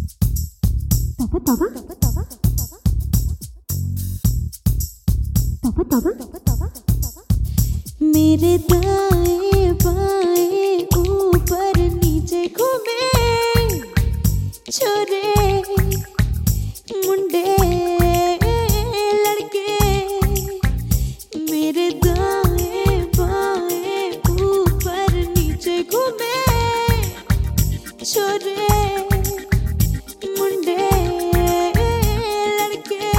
मेरे दाएं बाएं ऊपर नीचे घूमे छोरे मुंडे लड़के। मेरे दाएं बाएं ऊपर नीचे घूमे छोरे मुंडे लड़के।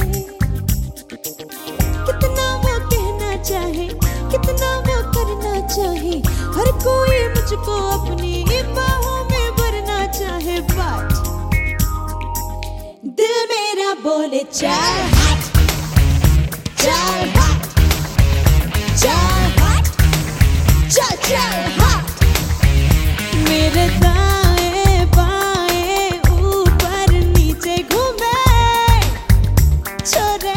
कितना वो कहना चाहे, कितना वो करना चाहे, हर कोई मुझको अपनी बाहों में भरना चाहे। बट दिल मेरा बोले चल हट, चल हट, चल हट, चल चल हट। मेरे दाएं बाएं ऊपर नीचे घूमे छोरे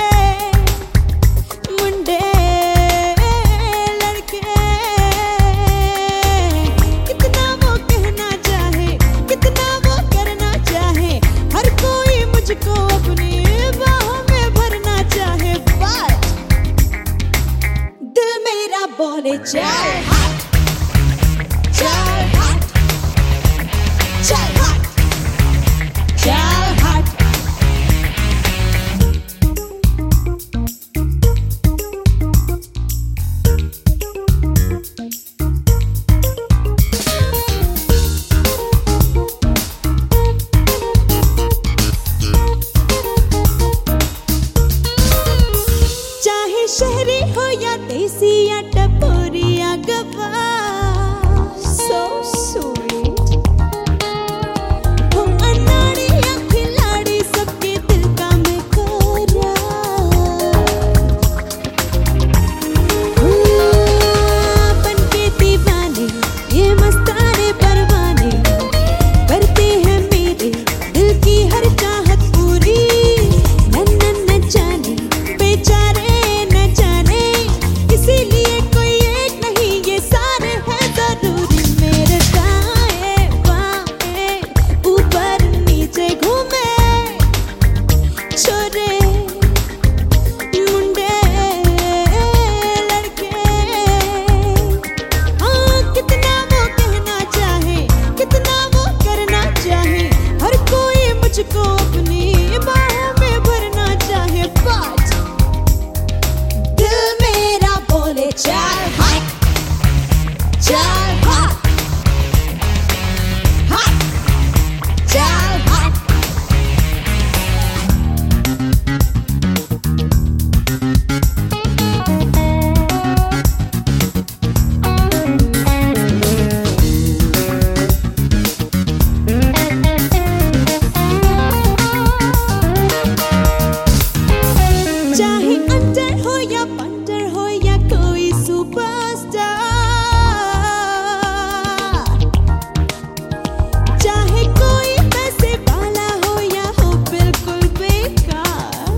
मुंडे लड़के। कितना वो कहना चाहे, कितना वो करना चाहे, हर कोई मुझको अपनी बाहों में भरना चाहे। बट दिल मेरा बोले चल हट, चल हट, चल हट, चल हट। चाहे शहरी हो या देसी या टपोरी या गवा, so sweet। हो अनाड़ी या खिलाड़ी, सबके दिल का मैं कोरा। बनके दीवाने ये मस्ताने परवाने, करते हैं मेरे दिल की हर चाहत पूरी। न जाने बेचारे न जाने, इसीलिए कोई एक नहीं, ये सारे हैं जरूरी। मेरे दाएं बाएं ऊपर नीचे घूमे छोरे मुंडे लड़के। हाँ कितना वो कहना चाहे, कितना वो करना चाहे, हर कोई मुझको अपनी बाहों में भरना चाहे। बट दिल मेरा बोले चल हट, चल हट, हट, चल हट। चाहे अंडर हो या बंदर हो या कोई सुपरस्टार, चाहे कोई पैसे वाला हो या हो बिल्कुल बेकार।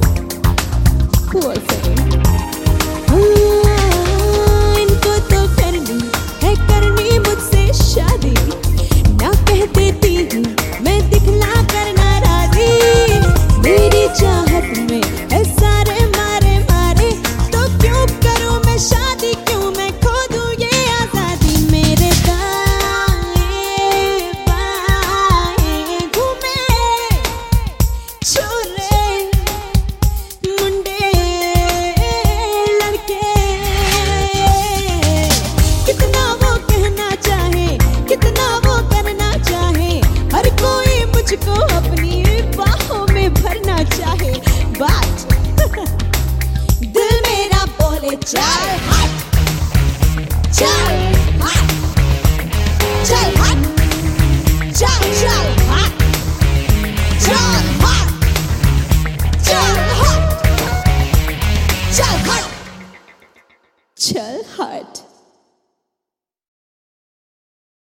इनको तो करनी मुझसे शादी, ना कह देती हूँ मैं दिखला करना राजी। मेरी चाहत में है सारे मारे मारे, तो क्यों करूँ मैं शादी, क्यों मैं खो दूँ ये आजादी। मेरे दाएं बाएं घूमे छोरे मुंडे लड़के। कितना वो कहना चाहे, कितना वो करना चाहे, हर कोई मुझको अपनी बाहों में भरना चाहे। बट दिल मेरा बोले चल